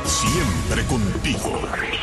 Siempre contigo.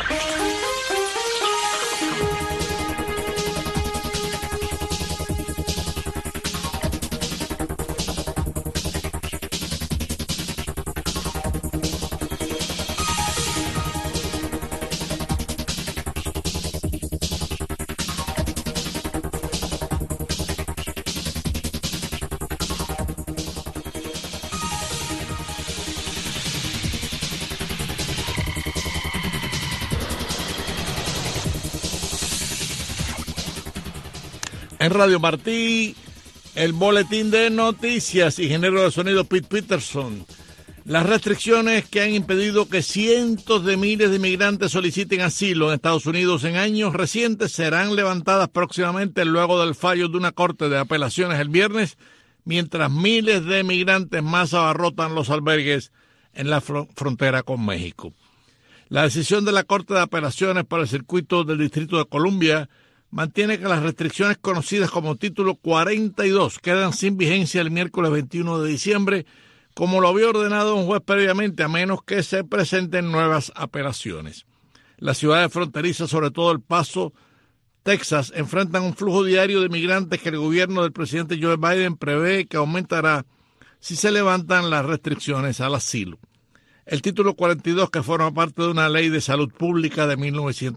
En Radio Martí, el boletín de noticias, ingeniero de sonido Pete Peterson. Las restricciones que han impedido que cientos de miles de inmigrantes soliciten asilo en Estados Unidos en años recientes serán levantadas próximamente luego del fallo de una corte de apelaciones el viernes, mientras miles de migrantes más abarrotan los albergues en la frontera con México. La decisión de la Corte de Apelaciones para el Circuito del Distrito de Columbia mantiene que las restricciones conocidas como Título 42 quedan sin vigencia el miércoles 21 de diciembre, como lo había ordenado un juez previamente, a menos que se presenten nuevas apelaciones. Las ciudades fronterizas, sobre todo El Paso, Texas, enfrentan un flujo diario de migrantes que el gobierno del presidente Joe Biden prevé que aumentará si se levantan las restricciones al asilo. El Título 42, que forma parte de una ley de salud pública de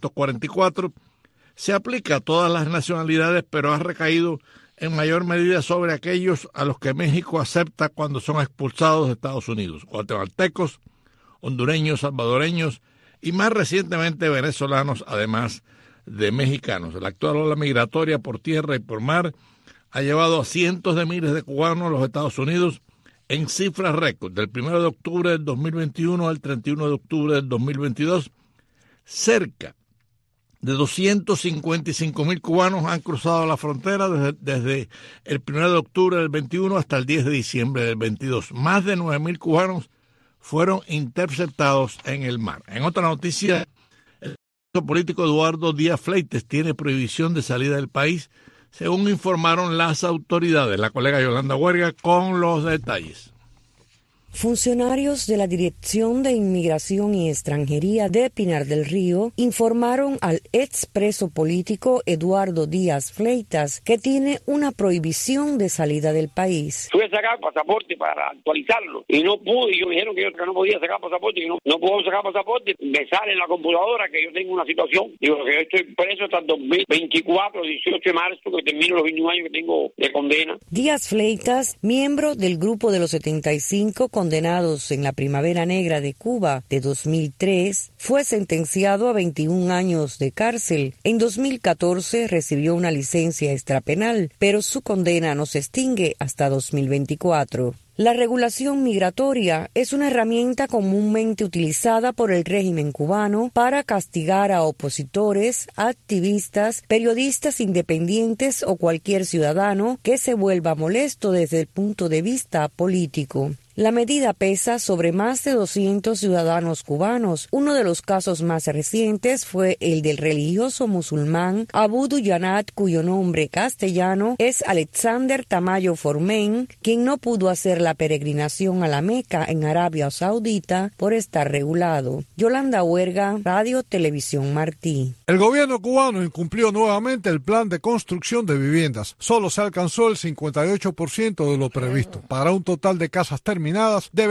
1944, se aplica a todas las nacionalidades, pero ha recaído en mayor medida sobre aquellos a los que México acepta cuando son expulsados de Estados Unidos: guatemaltecos, hondureños, salvadoreños y más recientemente venezolanos, además de mexicanos. La actual ola migratoria por tierra y por mar ha llevado a cientos de miles de cubanos a los Estados Unidos en cifras récord. Del 1 de octubre del 2021 al 31 de octubre del 2022, cerca de 255,000 cubanos han cruzado la frontera desde el 1 de octubre del 21 hasta el 10 de diciembre del 22. Más de 9,000 cubanos fueron interceptados en el mar. En otra noticia, el político Eduardo Díaz Fleites tiene prohibición de salida del país, según informaron las autoridades. La colega Yolanda Huerga con los detalles. Funcionarios de la Dirección de Inmigración y Extranjería de Pinar del Río informaron al expreso político Eduardo Díaz Fleitas que tiene una prohibición de salida del país. Fui a sacar pasaporte para actualizarlo y no pude. Y yo me dijeron que yo no podía sacar pasaporte, que no puedo sacar pasaporte. Me sale en la computadora que yo tengo una situación. Digo que yo estoy preso hasta el 2024, 18 de marzo, que termino los 21 años que tengo de condena. Díaz Fleitas, miembro del grupo de los 75 condenados en la Primavera Negra de Cuba de 2003, fue sentenciado a 21 años de cárcel. En 2014 recibió una licencia extrapenal, pero su condena no se extingue hasta 2024. La regulación migratoria es una herramienta comúnmente utilizada por el régimen cubano para castigar a opositores, activistas, periodistas independientes o cualquier ciudadano que se vuelva molesto desde el punto de vista político. La medida pesa sobre más de 200 ciudadanos cubanos. Uno de los casos más recientes fue el del religioso musulmán Abu Duyanat, cuyo nombre castellano es Alexander Tamayo Formen, quien no pudo hacer la peregrinación a la Meca en Arabia Saudita por estar regulado. Yolanda Huerga, Radio Televisión Martí. El gobierno cubano incumplió nuevamente el plan de construcción de viviendas. Solo se alcanzó el 58% de lo previsto, para un total de casas terminadas de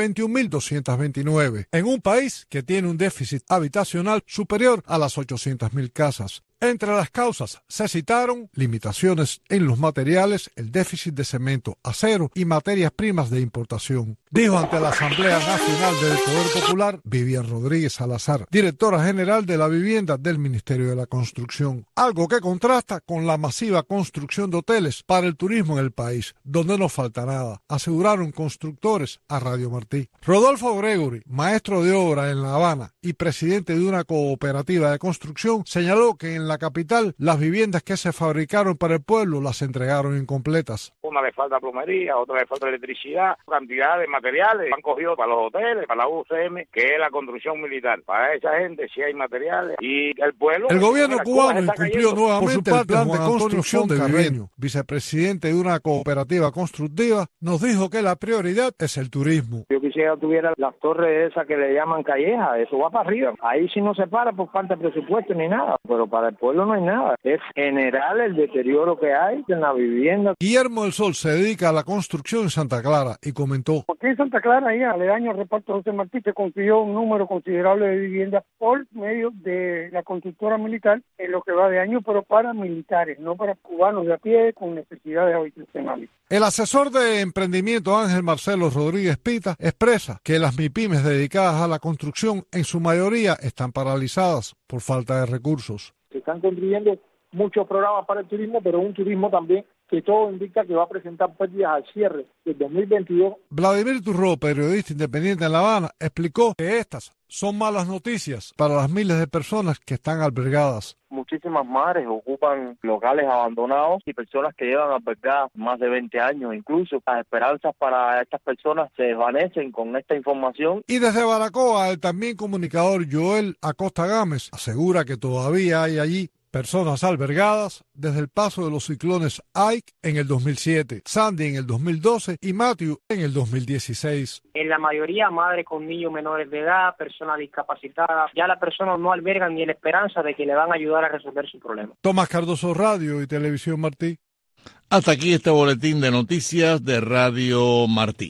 21.229, en un país que tiene un déficit habitacional superior a las 800.000 casas. Entre las causas se citaron limitaciones en los materiales, el déficit de cemento, acero y materias primas de importación. Dijo ante la Asamblea Nacional del Poder Popular Vivian Rodríguez Salazar, directora general de la vivienda del Ministerio de la Construcción, algo que contrasta con la masiva construcción de hoteles para el turismo en el país, donde no falta nada, aseguraron constructores a Radio Martí. Rodolfo Gregory, maestro de obra en La Habana y presidente de una cooperativa de construcción, señaló que en la capital las viviendas que se fabricaron para el pueblo las entregaron incompletas. una le falta plomería, otra le falta electricidad, cantidad de materiales. Han cogido para los hoteles, para la UCM, que es la construcción militar. Para esa gente sí hay materiales. Y el pueblo... El gobierno cubano está incumplió cayendo. nuevamente Por su parte, el plan de Juan Antonio construcción de Foncarreño, vivienda. Vicepresidente de una cooperativa constructiva, nos dijo que la prioridad es el turismo. Yo quisiera que tuviera las torres esas que le llaman callejas, eso va para arriba. Ahí sí no se para por falta de presupuesto ni nada, pero para el pueblo no hay nada. Es general el deterioro que hay en la vivienda. Guillermo del Sol se dedica a la construcción en Santa Clara y comentó: Aquí en Santa Clara, ahí aledaño al reparto José Martí, se construyó un número considerable de viviendas por medio de la constructora militar en lo que va de año, pero para militares, no para cubanos de a pie con necesidades habitacionales. El asesor de emprendimiento Ángel Marcelo Rodríguez Pita expresa que las MIPYMES dedicadas a la construcción en su mayoría están paralizadas por falta de recursos. Se están construyendo muchos programas para el turismo, pero un turismo también que todo indica que va a presentar pérdidas al cierre del 2022. Vladimir Turró, periodista independiente en La Habana, explicó que estas son malas noticias para las miles de personas que están albergadas. Muchísimas madres ocupan locales abandonados y personas que llevan albergadas más de 20 años. Incluso las esperanzas para estas personas se desvanecen con esta información. Y desde Baracoa, el también comunicador Joel Acosta Gámez asegura que todavía hay allí personas albergadas desde el paso de los ciclones Ike en el 2007, Sandy en el 2012 y Matthew en el 2016. En la mayoría, madres con niños menores de edad, personas discapacitadas. Ya las personas no albergan ni la esperanza de que le van a ayudar a resolver su problema. Tomás Cardoso, Radio y Televisión Martí. Hasta aquí este boletín de noticias de Radio Martí.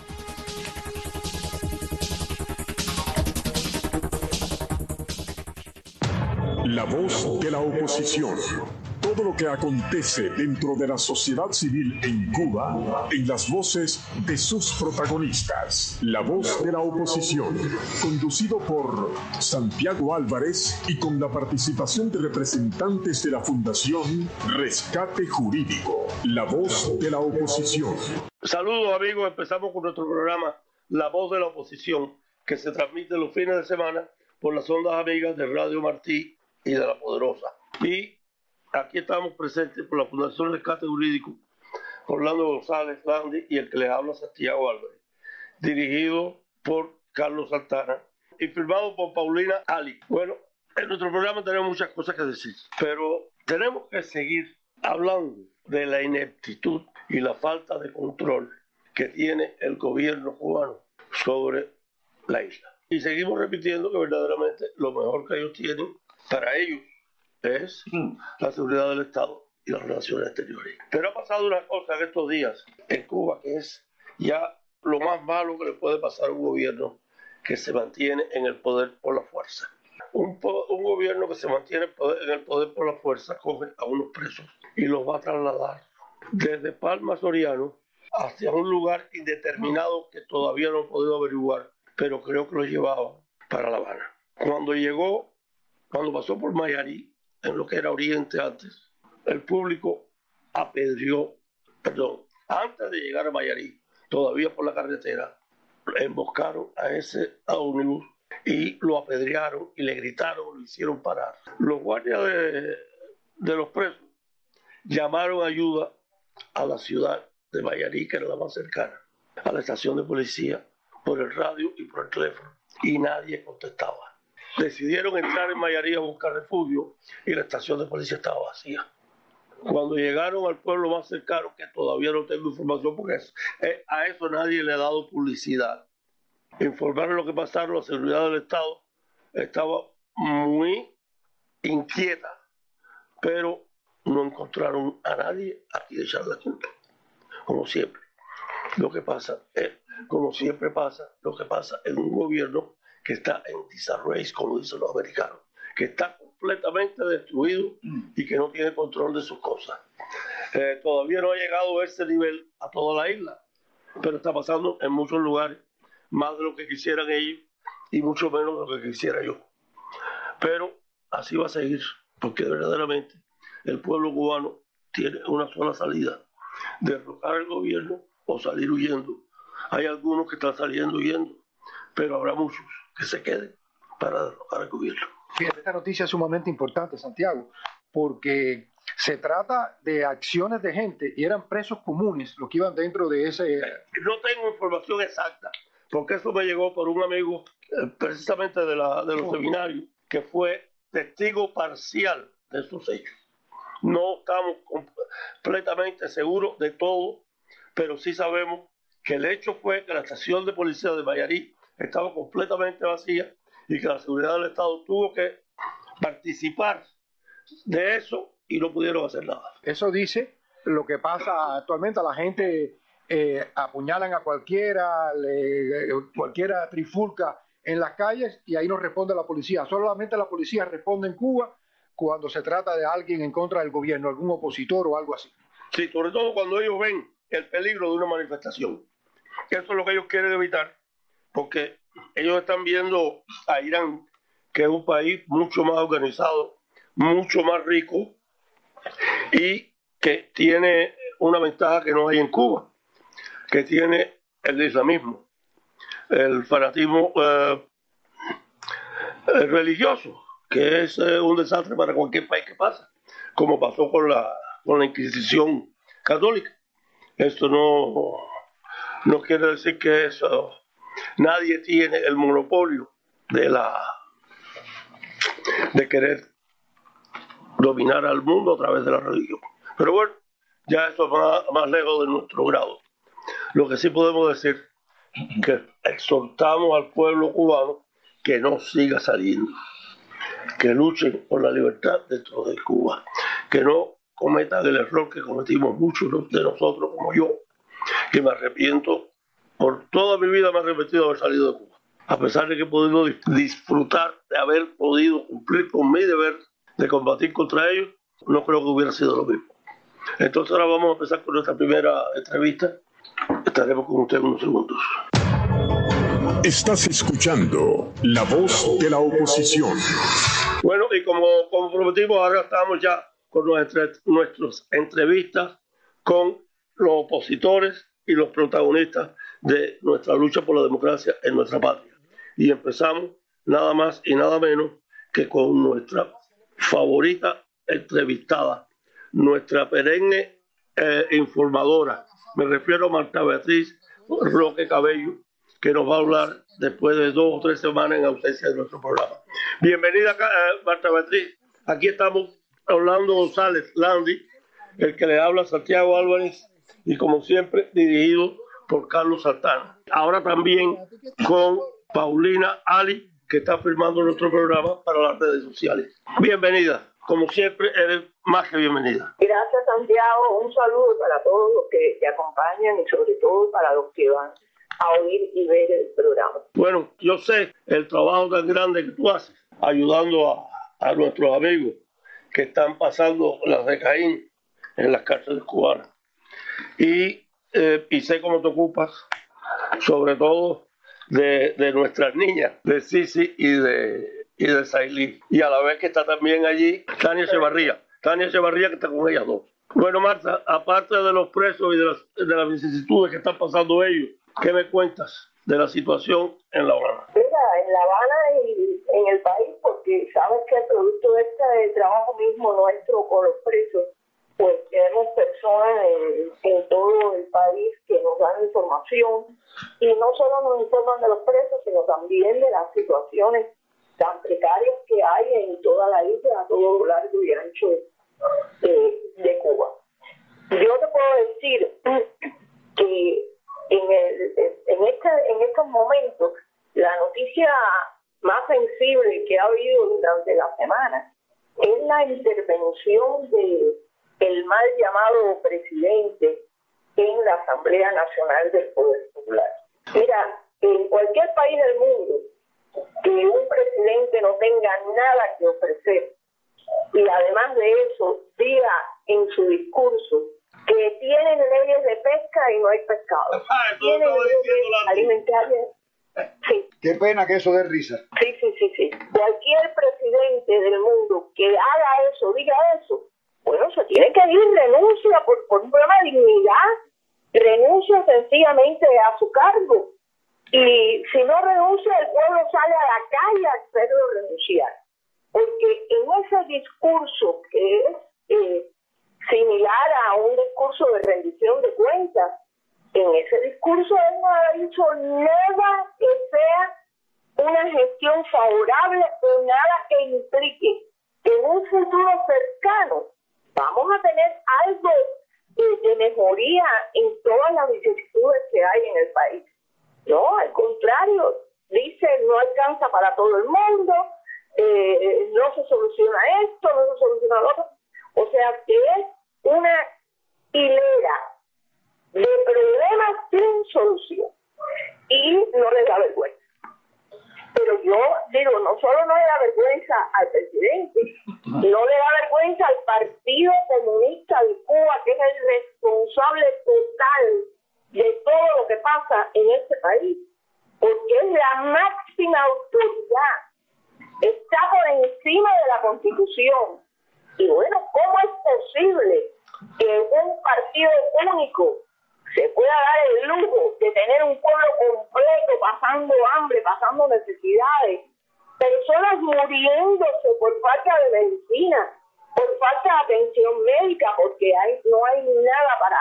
La voz de la oposición. Todo lo que acontece dentro de la sociedad civil en Cuba, en las voces de sus protagonistas. La voz de la oposición, conducido por Santiago Álvarez y con la participación de representantes de la Fundación Rescate Jurídico. La voz de la oposición. Saludos amigos, empezamos con nuestro programa La Voz de la Oposición, que se transmite los fines de semana por las ondas amigas de Radio Martí y de La Poderosa. Y aquí estamos presentes por la Fundación Rescate Jurídico, Orlando González Landy y el que les habla, Santiago Álvarez, dirigido por Carlos Santana y firmado por Paulina Ali. Bueno, en nuestro programa tenemos muchas cosas que decir, pero tenemos que seguir hablando de la ineptitud y la falta de control que tiene el gobierno cubano sobre la isla. Y seguimos repitiendo que verdaderamente lo mejor que ellos tienen para ellos es la seguridad del Estado y las relaciones exteriores. Pero ha pasado una cosa en estos días en Cuba que es ya lo más malo que le puede pasar a un gobierno que se mantiene en el poder por la fuerza. Un gobierno que se mantiene en el poder por la fuerza coge a unos presos y los va a trasladar desde Palma Soriano hacia un lugar indeterminado que todavía no he podido averiguar, pero creo que lo llevaba para La Habana. Cuando pasó por Mayarí, en lo que era Oriente antes, el público antes de llegar a Mayarí, todavía por la carretera, emboscaron a ese ómnibus y lo apedrearon y le gritaron, lo hicieron parar. Los guardias de los presos llamaron ayuda a la ciudad de Mayarí, que era la más cercana, a la estación de policía, por el radio y por el teléfono, y nadie contestaba. Decidieron entrar en Mayarí a buscar refugio y la estación de policía estaba vacía. Cuando llegaron al pueblo más cercano, que todavía no tengo información porque a eso nadie le ha dado publicidad, informaron lo que pasaron. La seguridad del Estado estaba muy inquieta, pero no encontraron a nadie a quien echar la culpa. Como siempre, lo que pasa en un gobierno que está en disarray, como dicen los americanos, que está completamente destruido y que no tiene control de sus cosas. Todavía no ha llegado a ese nivel a toda la isla, pero está pasando en muchos lugares, más de lo que quisieran ellos y mucho menos de lo que quisiera yo. Pero así va a seguir, porque verdaderamente el pueblo cubano tiene una sola salida: derrocar al gobierno o salir huyendo. Hay algunos que están saliendo huyendo, pero habrá muchos que se queden para derrocar al gobierno. Fíjate, esta noticia es sumamente importante, Santiago, porque se trata de acciones de gente y eran presos comunes los que iban dentro de ese... No tengo información exacta, porque eso me llegó por un amigo precisamente de los seminarios, que fue testigo parcial de esos hechos. No estamos completamente seguros de todo, pero sí sabemos que el hecho fue que la estación de policía de Mayarí estaba completamente vacía y que la seguridad del Estado tuvo que participar de eso y no pudieron hacer nada. Eso dice lo que pasa actualmente. A la gente apuñalan a cualquiera, cualquiera trifulca en las calles y ahí no responde la policía. Solamente la policía responde en Cuba cuando se trata de alguien en contra del gobierno, algún opositor o algo así. Sí, sobre todo cuando ellos ven el peligro de una manifestación. Eso es lo que ellos quieren evitar, porque ellos están viendo a Irán, que es un país mucho más organizado, mucho más rico y que tiene una ventaja que no hay en Cuba, que tiene el islamismo, el fanatismo religioso, que es un desastre para cualquier país que pasa, como pasó con la Inquisición católica. Esto no quiere decir que eso, nadie tiene el monopolio de querer dominar al mundo a través de la religión. Pero bueno, ya eso es más lejos de nuestro grado. Lo que sí podemos decir que exhortamos al pueblo cubano que no siga saliendo, que luchen por la libertad dentro de Cuba, que no cometan el error que cometimos muchos de nosotros, como yo, que me arrepiento, por toda mi vida me he arrepentido de haber salido de Cuba, a pesar de que he podido disfrutar de haber podido cumplir con mi deber de combatir contra ellos, no creo que hubiera sido lo mismo. Entonces ahora vamos a empezar con nuestra primera entrevista. Estaremos con usted en unos segundos. Estás escuchando La Voz de la Oposición. Bueno, y como prometimos, ahora estamos ya con nuestras entrevistas con los opositores y los protagonistas de nuestra lucha por la democracia en nuestra patria. Y empezamos nada más y nada menos que con nuestra favorita entrevistada, nuestra perenne informadora. Me refiero a Marta Beatriz Roque Cabello, que nos va a hablar después de 2 o 3 semanas en ausencia de nuestro programa. Bienvenida, Marta Beatriz. Aquí estamos Orlando González Landi, el que le habla Santiago Álvarez, y como siempre dirigido por Carlos Santana. Ahora también con Paulina Ali, que está firmando nuestro programa para las redes sociales. Bienvenida. Como siempre, eres más que bienvenida. Gracias, Santiago. Un saludo para todos los que te acompañan y sobre todo para los que van a oír y ver el programa. Bueno, yo sé el trabajo tan grande que tú haces, ayudando a nuestros amigos que están pasando la recaín en las cárceles cubanas. Y sé cómo te ocupas, sobre todo, de nuestras niñas, de Sisi y de Sailí. Y a la vez que está también allí Tania Echevarría, que está con ellas dos. Bueno, Marta, aparte de los presos y de las vicisitudes que están pasando ellos, ¿qué me cuentas de la situación en La Habana? Mira, en La Habana y en el país, porque sabes que el producto del trabajo mismo nuestro con los presos, pues tenemos personas en todo el país que nos dan información y no solo nos informan de los presos, sino también de las situaciones tan precarias que hay en toda la isla, a todo lo largo y ancho de Cuba. Yo te puedo decir que en estos momentos la noticia más sensible que ha habido durante la semana es la intervención del mal llamado presidente en la Asamblea Nacional del Poder Popular. Mira, en cualquier país del mundo que un presidente no tenga nada que ofrecer y además de eso diga en su discurso que tienen leyes de pesca y no hay pescado. Tienen leyes alimentarias. Sí. Qué pena que eso dé risa. Sí. Cualquier presidente del mundo que haga eso, diga eso, bueno, se tiene que ir, renuncia por un problema de dignidad, renuncia sencillamente a su cargo. Y si no renuncia, el pueblo sale a la calle a hacerlo renunciar. Porque en ese discurso que es similar a un discurso de rendición de cuentas, en ese discurso él no ha dicho nada que sea una gestión favorable o nada que implique que en un futuro cercano vamos a tener algo de mejoría en todas las vicisitudes que hay en el país. No, al contrario, dice no alcanza para todo el mundo, no se soluciona esto, no se soluciona lo otro. O sea, que es una hilera de problemas sin solución y no le da vergüenza. Pero yo digo, no solo no le da vergüenza al presidente, no le da vergüenza al Partido Comunista de Cuba, que es el responsable total de todo lo que pasa en este país, porque es la máxima autoridad, está por encima de la Constitución. Y bueno, ¿cómo es posible que un partido único se pueda dar el lujo de tener un pueblo completo pasando hambre, pasando necesidades, personas muriéndose por falta de medicina, por falta de atención médica, porque no hay nada para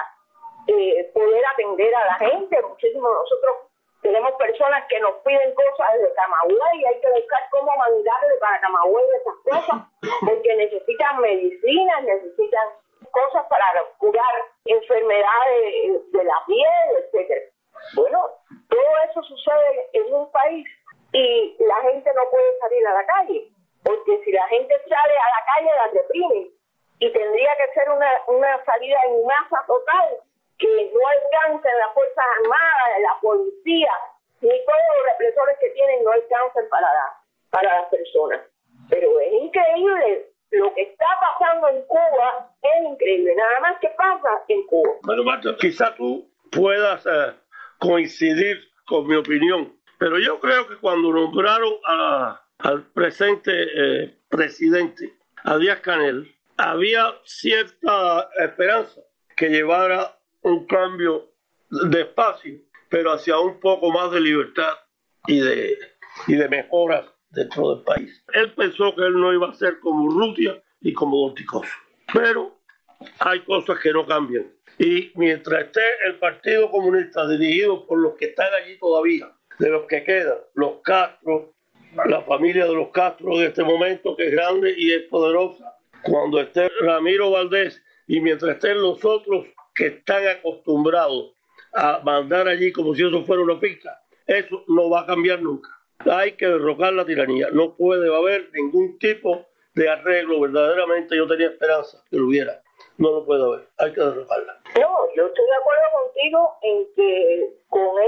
poder atender a la gente? Muchísimos de nosotros tenemos personas que nos piden cosas desde Camagüey y hay que buscar cómo mandarle para Camagüey esas cosas, porque necesitan medicinas, necesitan cosas para curar enfermedades de la piel, etcétera. Bueno, todo eso sucede en un país y la gente no puede salir a la calle, porque si la gente sale a la calle la reprimen y tendría que ser una salida en masa total que no alcancen las Fuerzas Armadas, la policía, ni todos los represores que tienen no alcancen para las personas. Pero es increíble. Lo que está pasando en Cuba es increíble. Nada más que pasa en Cuba. Bueno, Marta, quizás tú puedas coincidir con mi opinión, pero yo creo que cuando nombraron al presente presidente, a Díaz-Canel, había cierta esperanza que llevara un cambio despacio, pero hacia un poco más de libertad y de mejoras dentro del país. Él pensó que él no iba a ser como Urrutia y como Don Ticoso, pero hay cosas que no cambian. Y mientras esté el Partido Comunista dirigido por los que están allí todavía, de los que quedan, los Castro, la familia de los Castro de este momento, que es grande y es poderosa, cuando esté Ramiro Valdés y mientras estén los otros que están acostumbrados a mandar allí como si eso fuera una pizca, eso no va a cambiar nunca. Hay que derrocar la tiranía. No puede haber ningún tipo de arreglo. Verdaderamente yo tenía esperanza que lo hubiera. No lo puede haber. Hay que derrocarla. No, yo estoy de acuerdo contigo en que con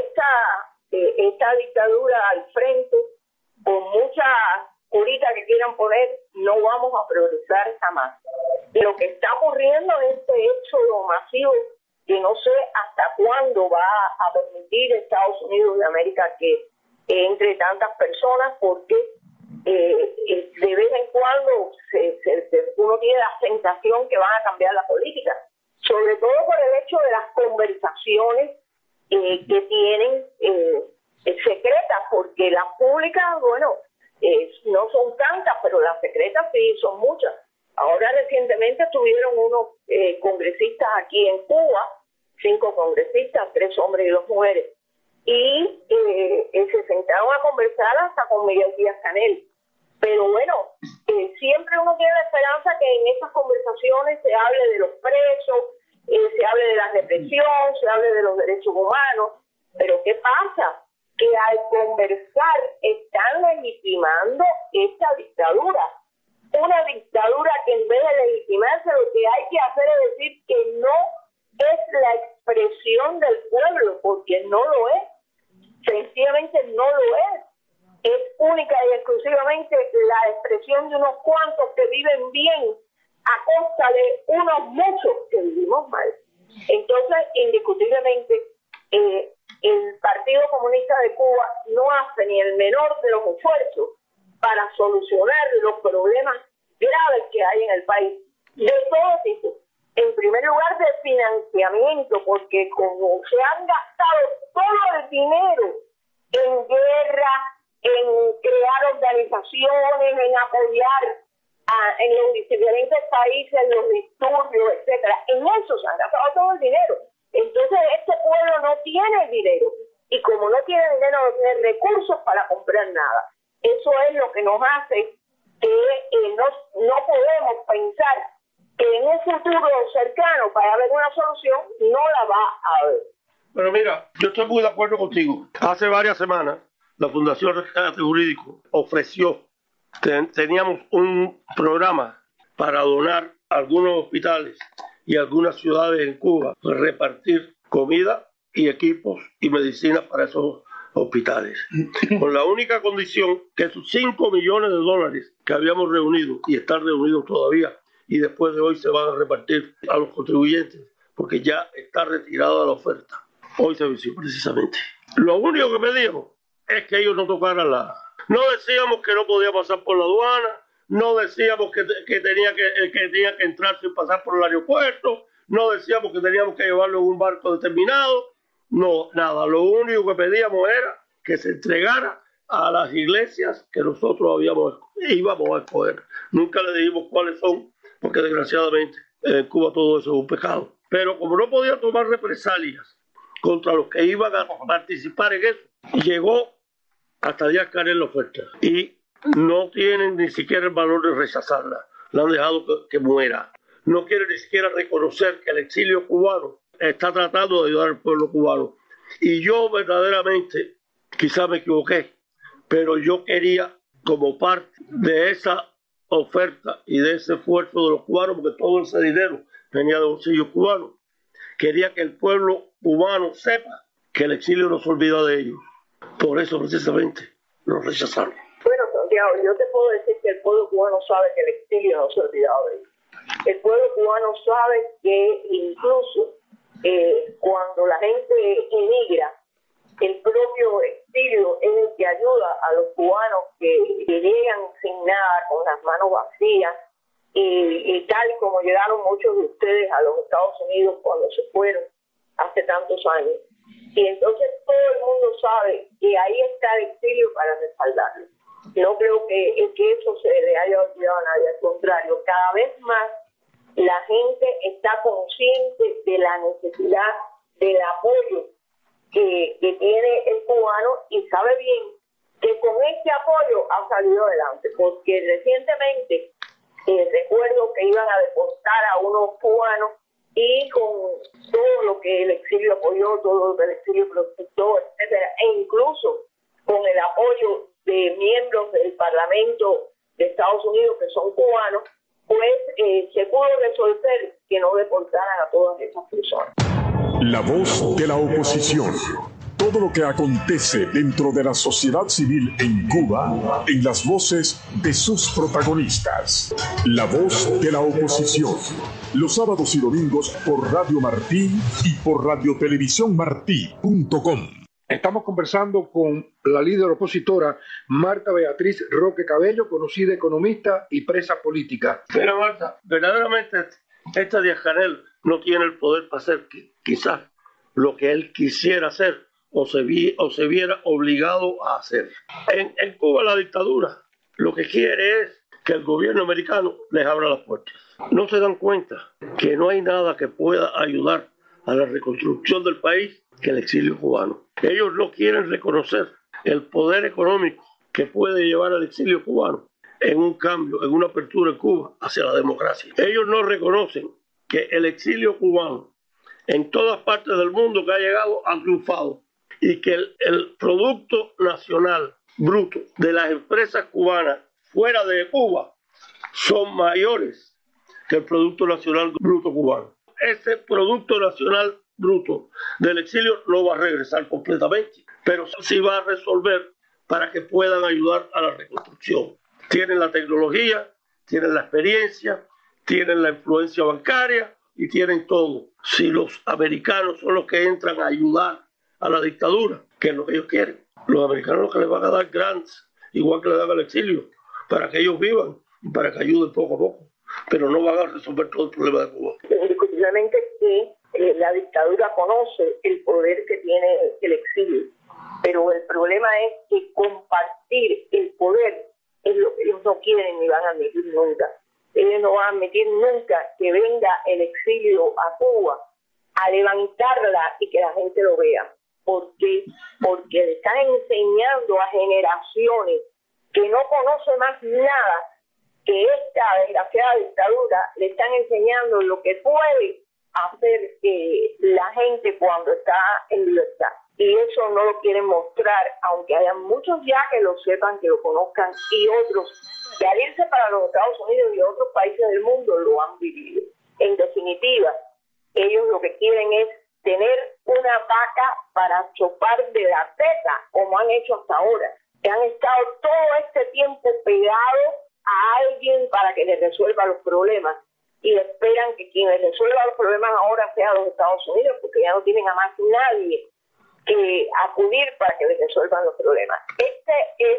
esta dictadura al frente, con muchas curitas que quieran poner, no vamos a progresar jamás. Lo que está ocurriendo es este éxodo masivo que no sé hasta cuándo va a permitir Estados Unidos de América que entre tantas personas, porque de vez en cuando uno tiene la sensación que van a cambiar la política, sobre todo por el hecho de las conversaciones que tienen secretas, porque las públicas, bueno, no son tantas, pero las secretas sí son muchas. Ahora recientemente tuvieron unos congresistas aquí en Cuba, 5 congresistas, 3 hombres y 2 mujeres, y se sentaron a conversar hasta con Miguel Díaz-Canel. Pero bueno, siempre uno tiene la esperanza que en esas conversaciones se hable de los presos, se hable de la represión, se hable de los derechos humanos. Pero ¿qué pasa? Que al conversar están legitimando esta dictadura. Una dictadura que en vez de legitimarse lo que hay que hacer es decir que no es la expresión del pueblo, porque no lo es. Sencillamente no lo es. Es única y exclusivamente la expresión de unos cuantos que viven bien a costa de unos muchos que vivimos mal. Entonces, indiscutiblemente, el Partido Comunista de Cuba no hace ni el menor de los esfuerzos para solucionar los problemas graves que hay en el país, de todo tipo. En primer lugar, de financiamiento, porque como se han gastado todo el dinero en guerra, en crear organizaciones, en apoyar en los diferentes países, los disturbios, etcétera. En eso se han gastado todo el dinero. Entonces este pueblo no tiene el dinero. Y como no tiene dinero, no tiene recursos para comprar nada. Eso es lo que nos hace que no podemos pensar que en un futuro cercano, para haber una solución, no la va a haber. Pero mira, yo estoy muy de acuerdo contigo. Hace varias semanas, la Fundación Rescate Jurídico ofreció, teníamos un programa para donar a algunos hospitales y algunas ciudades en Cuba, repartir comida y equipos y medicinas para esos hospitales, con la única condición que esos $5 millones que habíamos reunido y están reunidos todavía y después de hoy se van a repartir a los contribuyentes porque ya está retirada la oferta. Hoy se venció precisamente. Lo único que pedíamos es que ellos no tocaran no decíamos que no podía pasar por la aduana, no decíamos que tenía que entrar sin pasar por el aeropuerto, no decíamos que teníamos que llevarlo en un barco determinado. No, nada, lo único que pedíamos era que se entregara a las iglesias que nosotros íbamos a escoger. Nunca le dijimos cuáles son, porque desgraciadamente en Cuba todo eso es un pecado. Pero como no podía tomar represalias contra los que iban a participar en eso, llegó hasta Díaz-Canel la oferta. Y no tienen ni siquiera el valor de rechazarla. La han dejado que muera. No quieren ni siquiera reconocer que el exilio cubano está tratando de ayudar al pueblo cubano. Y yo verdaderamente, quizás me equivoqué, pero yo quería, como parte de esa oferta y de ese esfuerzo de los cubanos, porque todo ese dinero venía de bolsillos cubanos, quería que el pueblo cubano sepa que el exilio no se olvida de ellos. Por eso precisamente lo rechazaron. Bueno, Santiago, yo te puedo decir que el pueblo cubano sabe que el exilio no se ha olvidado de ellos. El pueblo cubano sabe que incluso cuando la gente emigra, el propio exilio es el que ayuda a los cubanos que llegan sin nada, con las manos vacías, y tal como llegaron muchos de ustedes a los Estados Unidos cuando se fueron hace tantos años. Y entonces todo el mundo sabe que ahí está el exilio para respaldarlo. No creo que eso se le haya olvidado a nadie, al contrario, cada vez más la gente está consciente de la necesidad del apoyo que tiene el cubano y sabe bien que con este apoyo ha salido adelante, porque recientemente recuerdo que iban a deportar a unos cubanos y con todo lo que el exilio apoyó, todo lo que el exilio protectó, etcétera, e incluso con el apoyo de miembros del Parlamento de Estados Unidos que son cubanos, pues se pudo resolver que no deportaran a todas esas personas. La voz de la oposición. Todo lo que acontece dentro de la sociedad civil en Cuba, en las voces de sus protagonistas. La voz de la oposición. Los sábados y domingos por Radio Martí y por radiotelevisiónmartí.com. Estamos conversando con la líder opositora Marta Beatriz Roque Cabello, conocida economista y presa política. Mira, Marta, verdaderamente esta Díaz-Canel no tiene el poder para hacer quizás lo que él quisiera hacer o se viera obligado a hacer. En Cuba la dictadura lo que quiere es que el gobierno americano les abra las puertas. No se dan cuenta que no hay nada que pueda ayudar a la reconstrucción del país que el exilio cubano. Ellos no quieren reconocer el poder económico que puede llevar al exilio cubano en un cambio, en una apertura en Cuba hacia la democracia. Ellos no reconocen que el exilio cubano en todas partes del mundo que ha llegado ha triunfado y que el producto nacional bruto de las empresas cubanas fuera de Cuba son mayores que el Producto Nacional Bruto cubano. Ese Producto Nacional Bruto del exilio no va a regresar completamente, pero sí va a resolver para que puedan ayudar a la reconstrucción. Tienen la tecnología, tienen la experiencia, tienen la influencia bancaria y tienen todo. Si los americanos son los que entran a ayudar a la dictadura, que es lo que ellos quieren, los americanos lo que les van a dar grants, igual que le dan al exilio, para que ellos vivan y para que ayuden poco a poco, pero no van a resolver todo el problema de Cuba. Indiscutiblemente que la dictadura conoce el poder que tiene el exilio, pero el problema es que compartir el poder es lo que ellos no quieren ni van a admitir nunca. ellos no van a admitir nunca que venga el exilio a Cuba a levantarla y que la gente lo vea. ¿Por qué? Porque le están enseñando a generaciones que no conocen más nada que esta desgraciada dictadura, le están enseñando lo que puede hacer la gente cuando está en libertad. Y eso no lo quieren mostrar, aunque haya muchos ya que lo sepan, que lo conozcan, y otros que al irse para los Estados Unidos y otros países del mundo lo han vivido. En definitiva, ellos lo que quieren es tener una vaca para chupar de la teta, como han hecho hasta ahora, que han estado todo este tiempo pegados a alguien para que les resuelva los problemas, y esperan que quien les resuelva los problemas ahora sea los Estados Unidos, porque ya no tienen a más nadie que acudir para que les resuelvan los problemas. Este es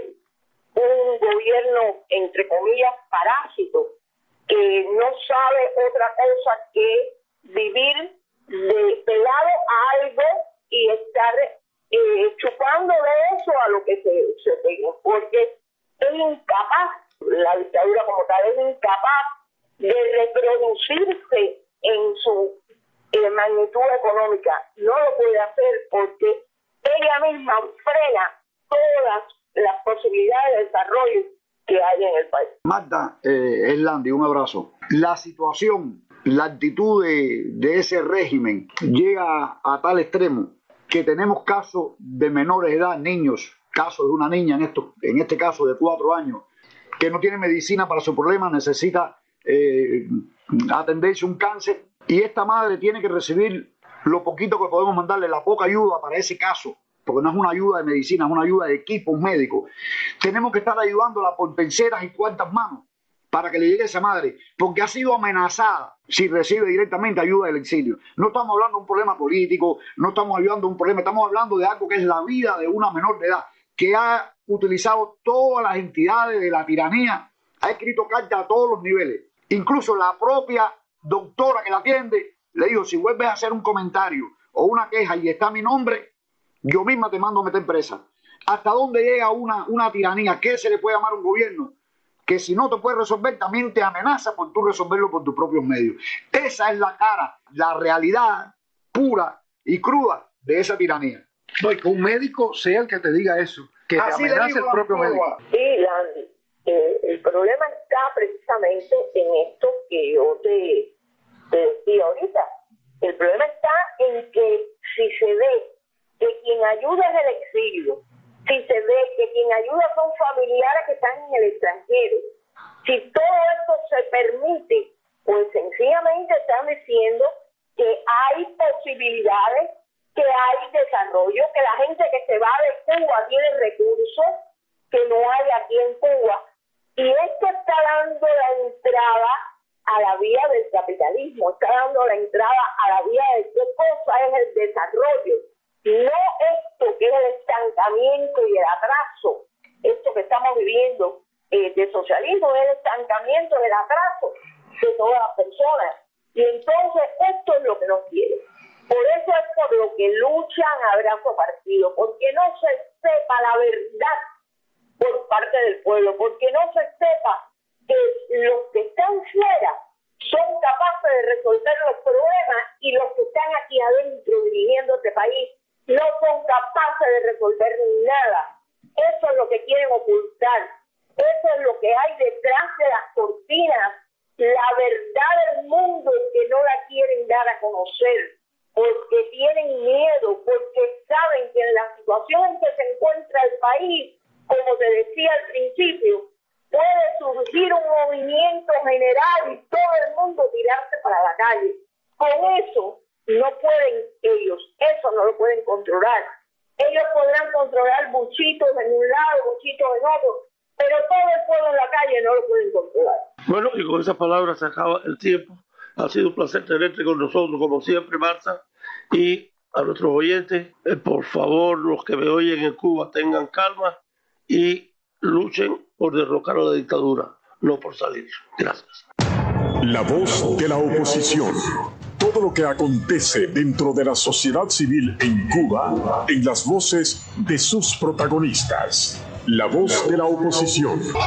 un gobierno, entre comillas, parásito, que no sabe otra cosa que vivir pegado a algo y estar chupando de eso a lo que se pegue, porque es incapaz, la dictadura como tal es incapaz de reproducirse en su magnitud económica. No lo puede hacer porque ella misma frena todas las posibilidades de desarrollo que hay en el país. Magda, Erlandi, un abrazo. La situación, la actitud de ese régimen llega a tal extremo que tenemos casos de menores de edad, niños, casos de una niña en este caso de 4 años, que no tiene medicina para su problema, necesita atenderse un cáncer, y esta madre tiene que recibir lo poquito que podemos mandarle, la poca ayuda para ese caso, porque no es una ayuda de medicina, es una ayuda de equipos médicos. Tenemos que estar ayudándola por terceras y cuartas manos para que le llegue a esa madre, porque ha sido amenazada si recibe directamente ayuda del exilio. No estamos hablando de un problema político, no estamos hablando de un problema, estamos hablando de algo que es la vida de una menor de edad, que ha utilizado todas las entidades de la tiranía, ha escrito cartas a todos los niveles. Incluso la propia doctora que la atiende le dijo: si vuelves a hacer un comentario o una queja y está mi nombre, yo misma te mando a meter presa. ¿Hasta dónde llega una tiranía? ¿Qué se le puede llamar a un gobierno? Que si no te puede resolver, también te amenaza por tú resolverlo por tus propios medios. Esa es la cara, la realidad pura y cruda de esa tiranía. No, y que un médico sea el que te diga eso, que te amenace el propio médico. Sí, Landy, el problema está precisamente en esto que yo te decía ahorita. El problema está en que si se ve que quien ayuda es el exilio, si se ve que quien ayuda son familiares que están en el extranjero, si todo esto se permite, pues sencillamente están diciendo que hay posibilidades, que hay desarrollo, que la gente que se va de Cuba tiene recursos que no hay aquí en Cuba. Y esto está dando la entrada a la vía del capitalismo, está dando la entrada a la vía de qué cosa es el desarrollo. No esto que es el estancamiento y el atraso, esto que estamos viviendo de socialismo, es el estancamiento, el atraso de todas las personas. Y entonces esto es lo que no quieren. Por eso es por lo que luchan a brazo partido, porque no se sepa la verdad por parte del pueblo, porque no se sepa que los que están fuera son capaces de resolver los problemas y los que están aquí adentro dirigiendo este país no son capaces de resolver nada. Eso es lo que quieren ocultar. Eso es lo que hay detrás de las cortinas. La verdad del mundo que no la quieren dar a conocer, porque tienen miedo, porque saben que en la situación en que se encuentra el país, como te decía al principio, puede surgir un movimiento general y todo el mundo tirarse para la calle. Con eso no pueden ellos, eso no lo pueden controlar. Ellos podrán controlar buchitos en un lado, buchitos en otro, pero todo el pueblo en la calle no lo pueden controlar. Bueno, y con esas palabras se acaba el tiempo. Ha sido un placer tenerte con nosotros, como siempre, Marta. Y a nuestros oyentes, por favor, los que me oyen en Cuba, tengan calma y luchen por derrocar a la dictadura, no por salir. Gracias. La voz de la oposición. Todo lo que acontece dentro de la sociedad civil en Cuba, en las voces de sus protagonistas. La voz de la oposición.